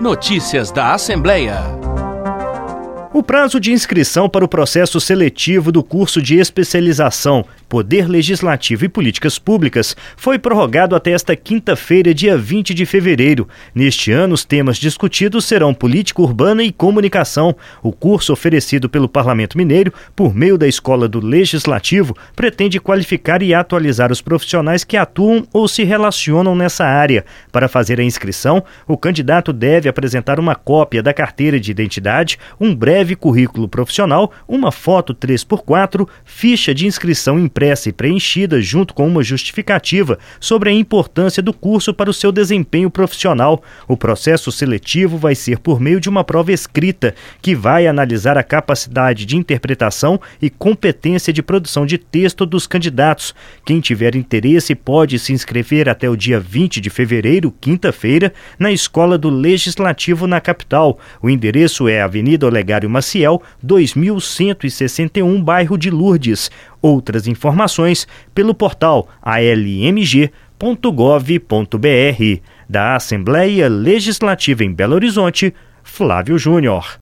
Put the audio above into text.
Notícias da Assembleia. O prazo de inscrição para o processo seletivo do curso de especialização Poder Legislativo e Políticas Públicas foi prorrogado até esta quinta-feira, dia 20 de fevereiro. Neste ano, os temas discutidos serão política urbana e comunicação. O curso oferecido pelo Parlamento Mineiro, por meio da Escola do Legislativo, pretende qualificar e atualizar os profissionais que atuam ou se relacionam nessa área. Para fazer a inscrição, o candidato deve apresentar uma cópia da carteira de identidade, um breve currículo profissional, uma foto 3x4, ficha de inscrição impressa e preenchida junto com uma justificativa sobre a importância do curso para o seu desempenho profissional. O processo seletivo vai ser por meio de uma prova escrita, que vai analisar a capacidade de interpretação e competência de produção de texto dos candidatos. Quem tiver interesse pode se inscrever até o dia 20 de fevereiro, quinta-feira, na Escola do Legislativo na capital. O endereço é Avenida Olegário Maciel, 2161, bairro de Lourdes. Outras informações pelo portal almg.gov.br. Da Assembleia Legislativa em Belo Horizonte, Flávio Júnior.